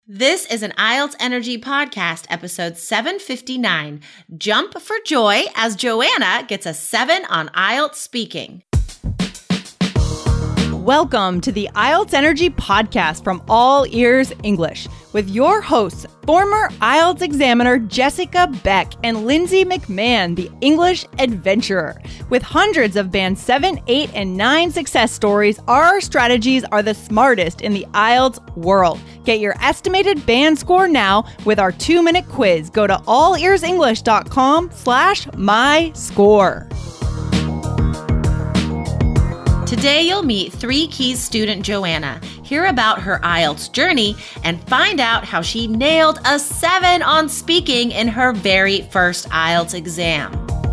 This is an IELTS Energy Podcast, episode 759. Jump for joy as Joanna gets a 7 on IELTS speaking. Welcome to the IELTS Energy Podcast from All Ears English with your hosts, former IELTS examiner Jessica Beck and Lindsay McMahon, the English adventurer. With hundreds of Band 7, 8, and 9 success stories, our strategies are the smartest in the IELTS world. Get your estimated band score now with our 2-minute quiz. Go to allearsenglish.com/myscore. Today you'll meet 3 Keys student Joanna, hear about her IELTS journey, and find out how she nailed a 7 on speaking in her very first IELTS exam.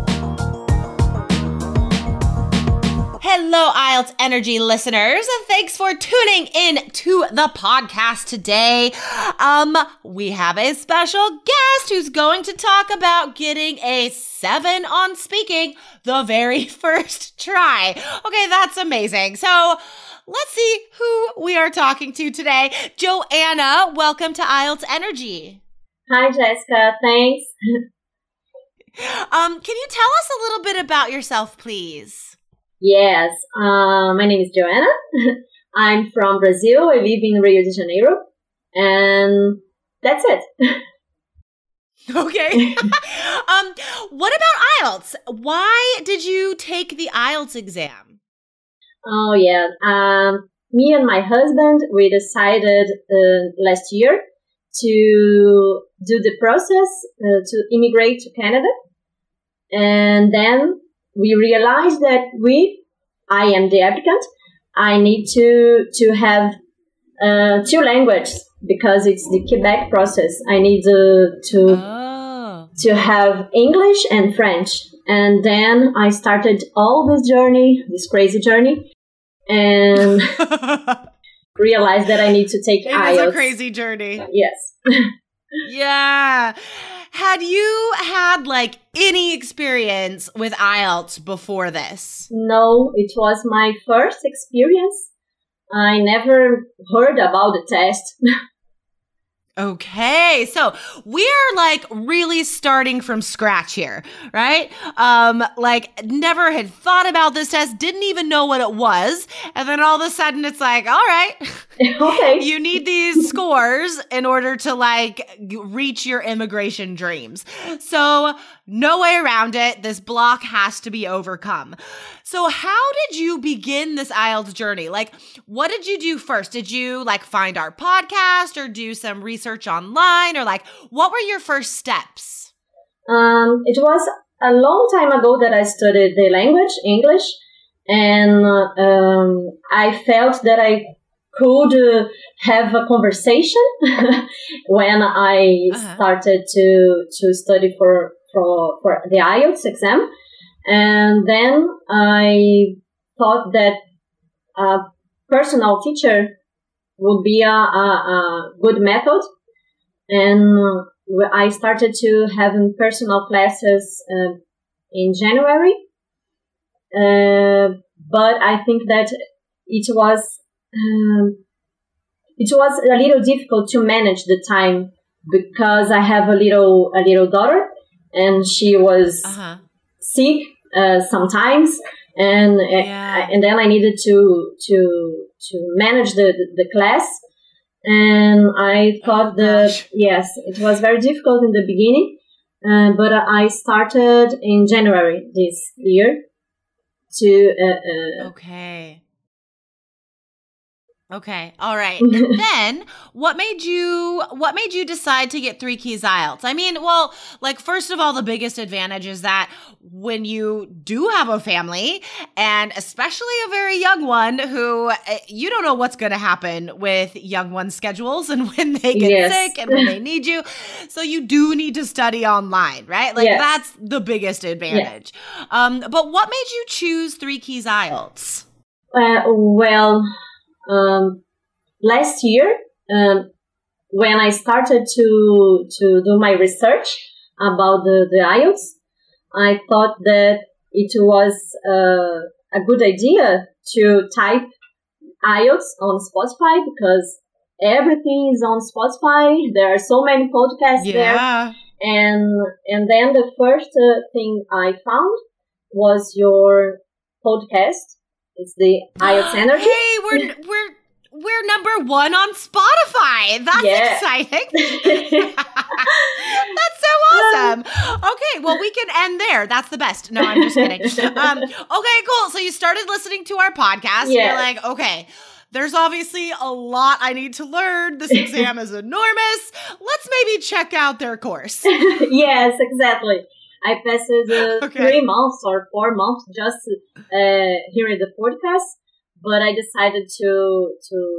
Hello, IELTS Energy listeners. Thanks for tuning in to the podcast today. We have a special guest who's going to talk about getting a 7 on speaking the very first try. Okay, that's amazing. So let's see who we are talking to today. Joanna, welcome to IELTS Energy. Hi, Jessica. Thanks. Can you tell us a little bit about yourself, please? Yes, my name is Joanna. I'm from Brazil. I live in Rio de Janeiro. And that's it. Okay. What about IELTS? Why did you take the IELTS exam? Oh, yeah. Me and my husband, we decided last year to do the process to immigrate to Canada. And then we realized that I am the applicant. I need to have 2 languages because it's the Quebec process. I need to have English and French. And then I started all this journey, this crazy journey, and realized that I need to take IELTS. It was a crazy journey. Yes. Yeah. Had you had any experience with IELTS before this? No, it was my first experience. I never heard about the test. Okay, so we're really starting from scratch here, right? Never had thought about this test, didn't even know what it was, and then all of a sudden it's all right, okay, you need these scores in order to reach your immigration dreams. So no way around it. This block has to be overcome. So how did you begin this IELTS journey? What did you do first? Did you find our podcast or do some research online or what were your first steps? It was a long time ago that I studied the language, English, and I felt that I could have a conversation when I started to study for the IELTS exam. And then I thought that a personal teacher would be a good method. And I started to have personal classes in January. But I think that it was a little difficult to manage the time because I have a little daughter and she was sick sometimes, and then I needed to manage the class, and I thought yes, it was very difficult in the beginning, but I started in January this year to Okay. All right. And then what made you decide to get 3 Keys IELTS? I mean, first of all, the biggest advantage is that when you do have a family, and especially a very young one who you don't know what's going to happen with young ones' schedules and when they get sick and when they need you. So you do need to study online, right? That's the biggest advantage. Yeah. But what made you choose 3 Keys IELTS? Last year, when I started to do my research about the IELTS, I thought that it was a good idea to type IELTS on Spotify because everything is on Spotify. There are so many podcasts there. And then the first thing I found was your podcast. It's the IELTS Energy. Hey, we're number 1 on Spotify. That's exciting. That's so awesome. Okay, well, we can end there. That's the best. No, I'm just kidding. Okay, cool. So you started listening to our podcast. Yeah. You're like, okay, there's obviously a lot I need to learn. This exam is enormous. Let's maybe check out their course. Yes, exactly. I passed 3 months or 4 months just hearing the podcast, but I decided to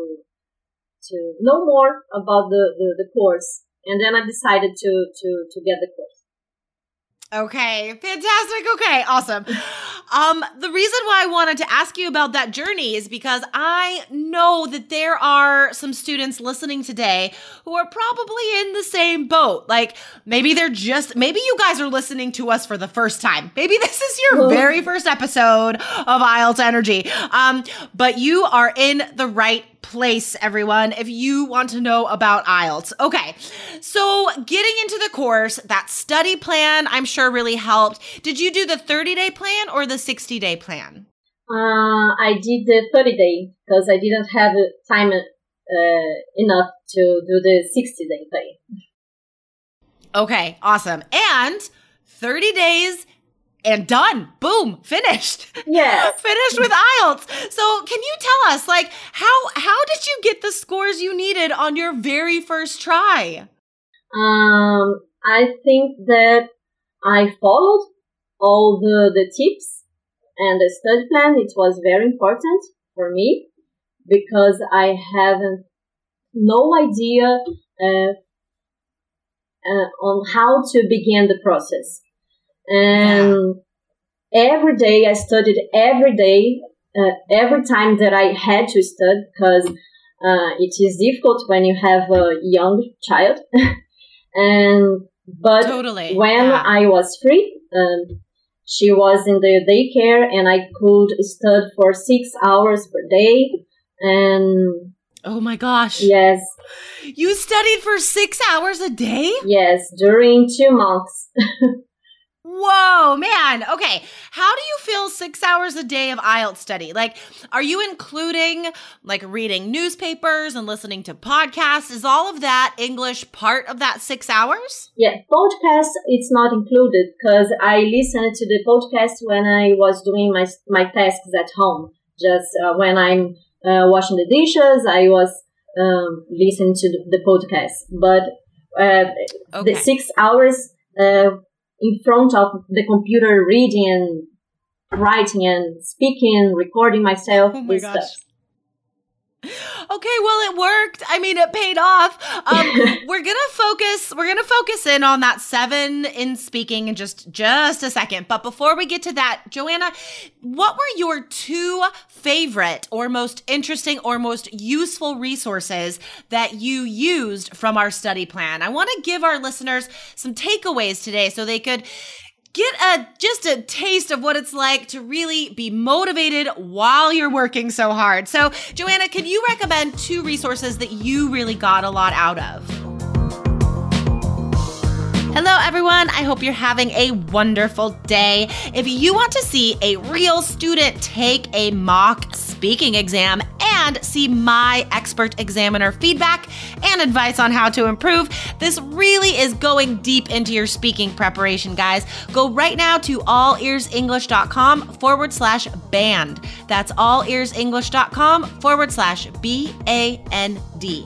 know more about the course, and then I decided to get the course. Okay, fantastic. Okay, awesome. The reason why I wanted to ask you about that journey is because I know that there are some students listening today who are probably in the same boat. Like maybe you guys are listening to us for the first time. Maybe this is your very first episode of IELTS Energy. But you are in the right place, everyone, if you want to know about IELTS. Okay, so getting into the course, that study plan, I'm sure really helped. Did you do the 30-day plan or the 60-day plan? I did the 30-day because I didn't have time enough to do the 60-day plan. Okay, awesome. And 30 days and done. Boom. Finished. Yes. Finished with IELTS. So can you tell us, like, how did you get the scores you needed on your very first try? I think that I followed all the tips and the study plan. It was very important for me because I have no idea on how to begin the process. And every day I studied every day, every time that I had to study, because it is difficult when you have a young child. But totally. When I was free, she was in the daycare and I could study for 6 hours per day. And oh my gosh. Yes. You studied for 6 hours a day? Yes, during 2 months. Whoa, man. Okay. How do you feel 6 hours a day of IELTS study? Like, are you including like reading newspapers and listening to podcasts? Is all of that English part of that 6 hours? Yeah, podcast, it's not included because I listened to the podcast when I was doing my tasks at home. Just when I'm washing the dishes, I was listening to the podcast. But the 6 hours in front of the computer, reading and writing and speaking, recording myself. Oh my gosh. Okay, well, it worked. I mean, it paid off. We're gonna focus in on that 7 in speaking in just a second. But before we get to that, Joanna, what were your 2 favorite or most interesting or most useful resources that you used from our study plan? I want to give our listeners some takeaways today so they could get just a taste of what it's like to really be motivated while you're working so hard. So, Joanna, can you recommend 2 resources that you really got a lot out of? Hello, everyone. I hope you're having a wonderful day. If you want to see a real student take a mock speaking exam and see my expert examiner feedback and advice on how to improve, this really is going deep into your speaking preparation, guys. Go right now to allearsenglish.com/band. That's allearsenglish.com/BAND.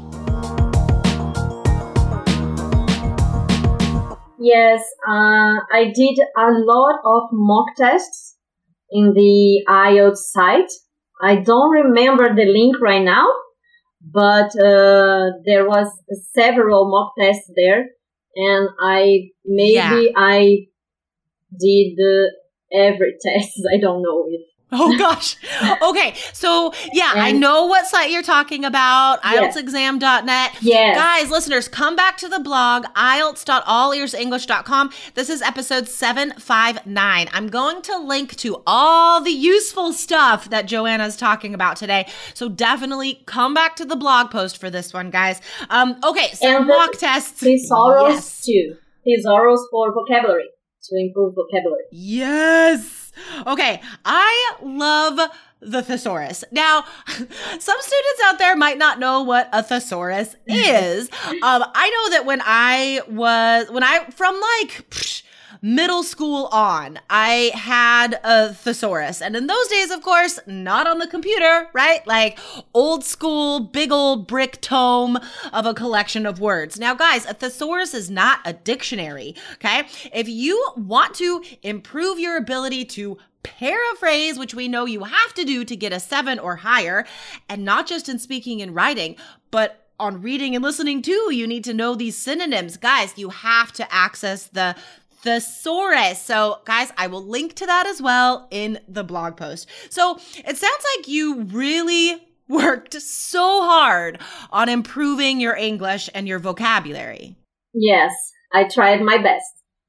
Yes, I did a lot of mock tests in the IELTS site. I don't remember the link right now, but there was several mock tests there, and I did every test. I don't know if Oh, gosh. Okay. So, yeah, I know what site you're talking about, IELTSexam.net. Yes. Guys, listeners, come back to the blog, IELTS.allearsenglish.com. This is episode 759. I'm going to link to all the useful stuff that Joanna's talking about today. So definitely come back to the blog post for this one, guys. Okay, so and mock tests. Thesaurus too. Thesaurus for vocabulary, to improve vocabulary. Yes. Okay, I love the thesaurus. Now, some students out there might not know what a thesaurus is. I know that from middle school on, I had a thesaurus. And in those days, of course, not on the computer, right? Like old school, big old brick tome of a collection of words. Now, guys, a thesaurus is not a dictionary, okay? If you want to improve your ability to paraphrase, which we know you have to do to get a 7 or higher, and not just in speaking and writing, but on reading and listening too, you need to know these synonyms. Guys, you have to access the thesaurus. So guys, I will link to that as well in the blog post. So it sounds like you really worked so hard on improving your English and your vocabulary. Yes, I tried my best.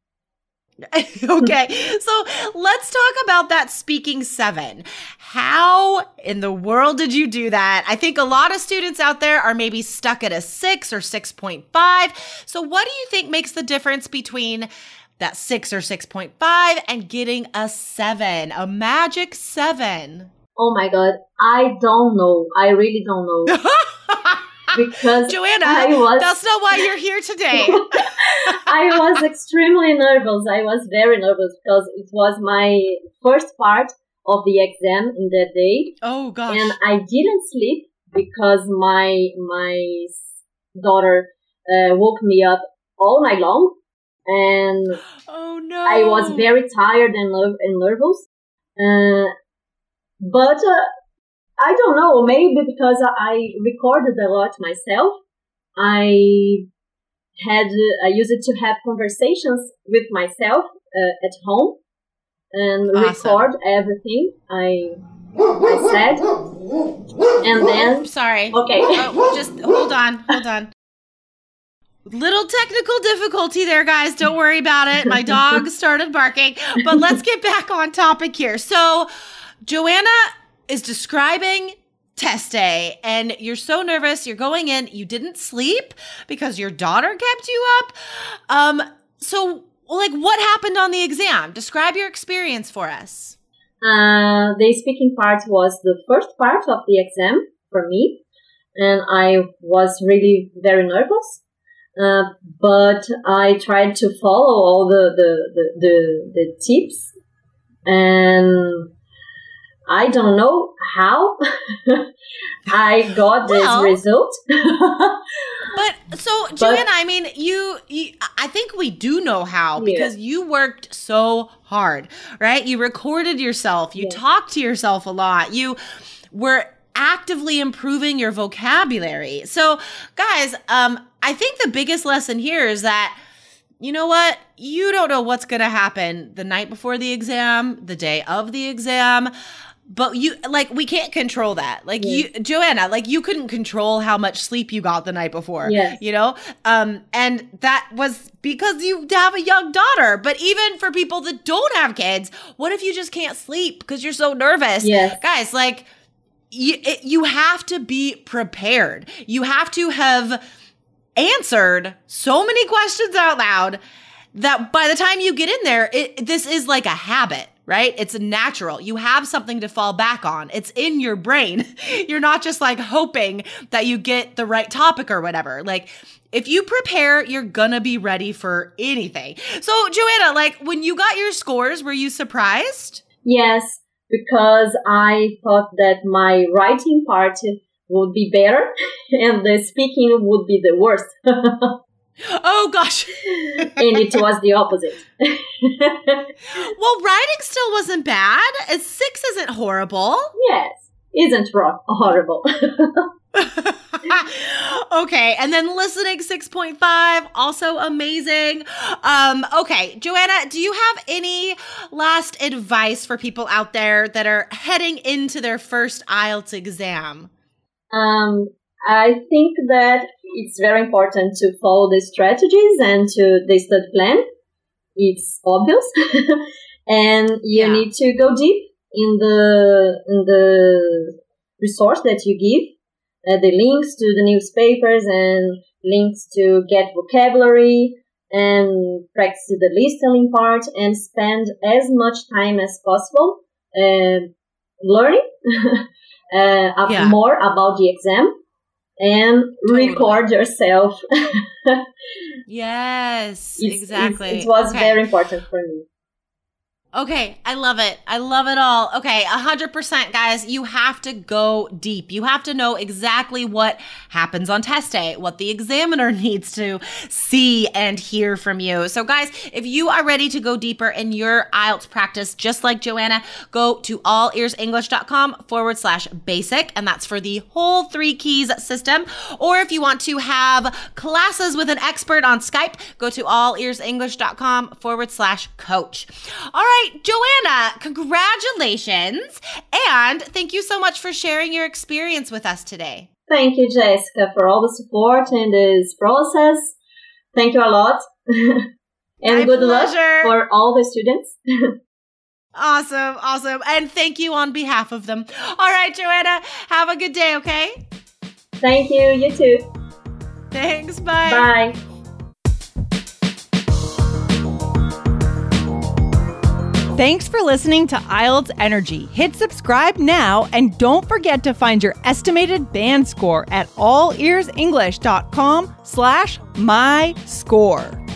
Okay, so let's talk about that speaking 7. How in the world did you do that? I think a lot of students out there are maybe stuck at a 6 or 6.5. So what do you think makes the difference between that 6 or 6.5 and getting a 7, a magic 7? Oh my God, I don't know. I really don't know. Because Joanna, that's not why you're here today. I was extremely nervous. I was very nervous because it was my first part of the exam in that day. Oh gosh. And I didn't sleep because my daughter woke me up all night long. And oh no, I was very tired and nervous. But I don't know, maybe because I recorded a lot myself. I used to have conversations with myself at home and record everything I said. And then... Sorry. Okay. Just hold on. Little technical difficulty there, guys. Don't worry about it. My dog started barking. But let's get back on topic here. So Joanna is describing test day, and you're so nervous. You're going in. You didn't sleep because your daughter kept you up. So, what happened on the exam? Describe your experience for us. The speaking part was the first part of the exam for me, and I was really very nervous. But I tried to follow all the tips, and I don't know how I got this result. But Joanna, I mean, you I think we do know how because you worked so hard, right? You recorded yourself. You talked to yourself a lot. You were actively improving your vocabulary. So, guys, I think the biggest lesson here is that, you know what? You don't know what's going to happen the night before the exam, the day of the exam. But we can't control that. Joanna, you couldn't control how much sleep you got the night before, you know? And that was because you have a young daughter. But even for people that don't have kids, what if you just can't sleep because you're so nervous? Yes. Guys, you have to be prepared. You have to have answered so many questions out loud that by the time you get in there, this is like a habit. Right? It's natural. You have something to fall back on. It's in your brain. You're not just hoping that you get the right topic or whatever. If you prepare, you're gonna be ready for anything. So Joanna, when you got your scores, were you surprised? Yes, because I thought that my writing part would be better and the speaking would be the worst. Oh, gosh. And it was the opposite. Well, writing still wasn't bad. 6 isn't horrible. Yes, isn't horrible. Okay, and then listening 6.5, also amazing. Okay, Joanna, do you have any last advice for people out there that are heading into their first IELTS exam? I think that it's very important to follow the strategies and to the study plan. It's obvious, and you need to go deep in the resource that you give. The links to the newspapers and links to get vocabulary and practice the listening part and spend as much time as possible learning more about the exam and record yourself. Yes, exactly. It was very important for me. Okay, I love it. I love it all. Okay, 100%, guys. You have to go deep. You have to know exactly what happens on test day, what the examiner needs to see and hear from you. So, guys, if you are ready to go deeper in your IELTS practice, just like Joanna, go to allearsenglish.com/basic, and that's for the whole 3 keys system. Or if you want to have classes with an expert on Skype, go to allearsenglish.com/coach. All right, Joanna, congratulations. And thank you so much for sharing your experience with us today. Thank you, Jessica, for all the support in this process. Thank you a lot. And good luck for all the students. Awesome. And thank you on behalf of them. All right, Joanna, have a good day, okay? Thank you. You too. Thanks. Bye. Bye. Thanks for listening to IELTS Energy. Hit subscribe now and don't forget to find your estimated band score at allearsenglish.com/myscore.